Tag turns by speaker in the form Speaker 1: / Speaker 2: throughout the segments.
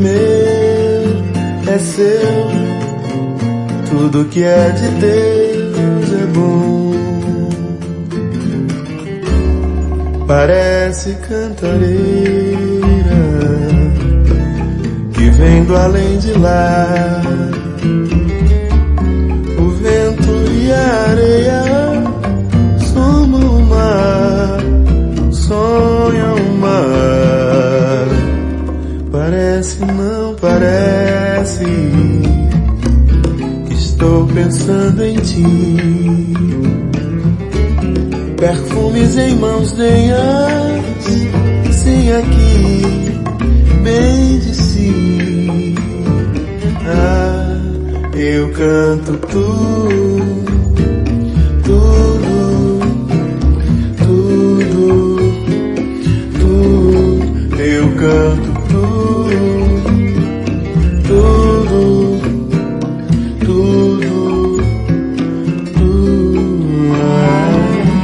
Speaker 1: meu é seu, tudo que é de Deus é bom. Parece cantareira que vem do além de lá. O vento e a areia somam o mar, sonham o mar. Parece, não parece, que estou pensando em ti. Perfumes em mãos denhas, sim aqui, bem de si. Ah, eu canto tudo, tudo, tudo, tudo. Eu canto tudo, tudo, tudo, tudo. Ah.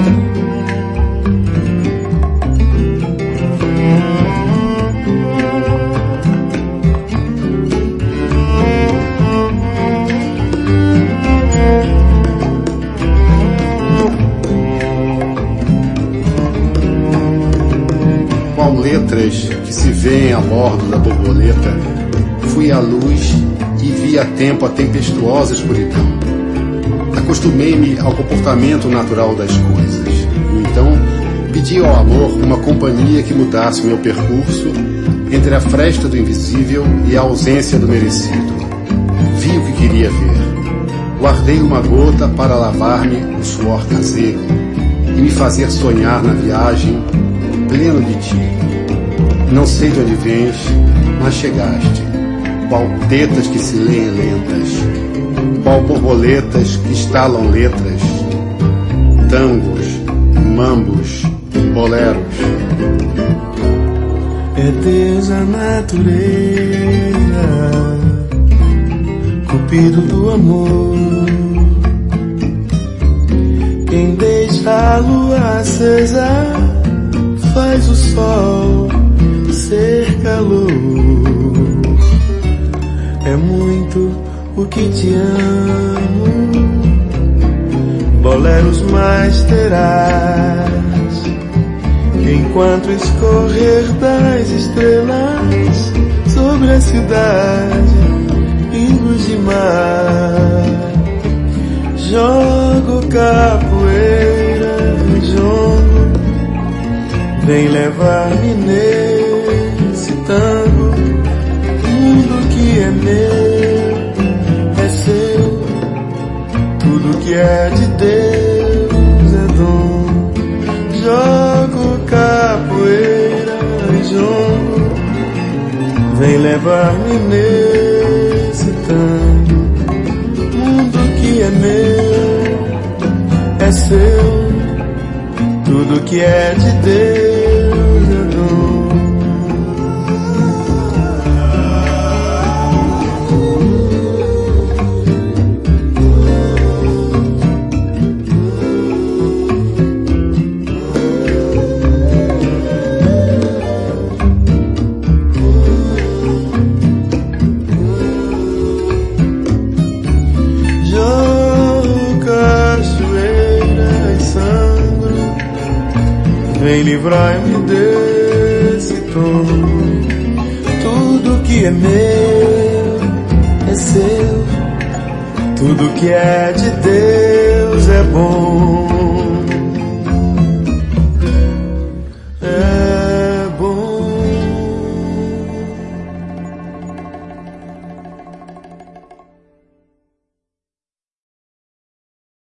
Speaker 2: Qual letras que se vêem a bordo da borboleta, fui à luz e vi a tempo a tempestuosa escuridão. Acostumei-me ao comportamento natural das coisas. Então, pedi ao amor uma companhia que mudasse meu percurso entre a fresta do invisível e a ausência do merecido. Vi o que queria ver. Guardei uma gota para lavar-me o suor caseiro e me fazer sonhar na viagem pleno de ti. Não sei de onde vens, mas chegaste. Qual tetas que se leem lentas, qual borboletas que estalam letras, tangos, mambos, boleros.
Speaker 1: É Deus a natureza, cupido do amor, quem deixa a lua acesa, faz o sol ser calor. É muito o que te amo, boleros mais terás, enquanto escorrer das estrelas sobre a cidade, pingos de mar. Jogo capoeira, jogo, vem levar-me nesse tango. Tudo que é meu é seu, tudo que é de Deus é dom. Jogo capoeira, jogo, vem levar-me nesse tango. Tudo que é meu é seu, tudo que é de Deus é dom. Vem livrar-me desse tom. Tudo que é meu é seu, tudo que é de Deus é bom.